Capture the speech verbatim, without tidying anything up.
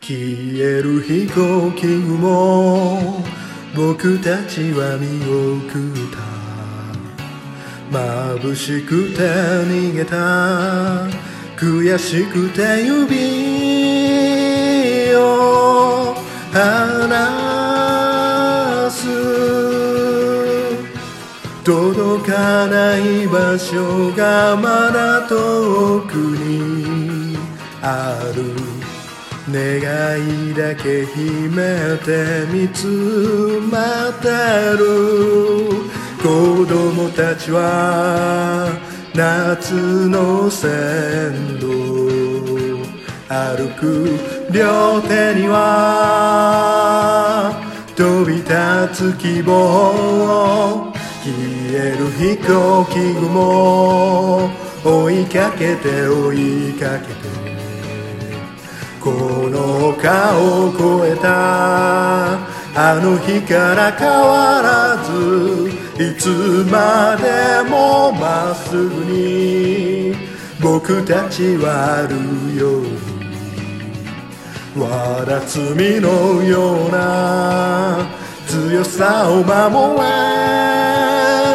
消える飛行機雲、僕たちは見送った。眩しくて逃げた、悔しくて指を離す。届かない場所がまだ遠くにある。願いだけ秘めて見つまってる。子供たちは夏の線路歩く。両手には飛び立つ希望。消える飛行機雲、追いかけて追いかけて、この丘を越えたあの日から変わらず、いつまでもまっすぐに僕たちはあるように。わだつみのような強さを守れ。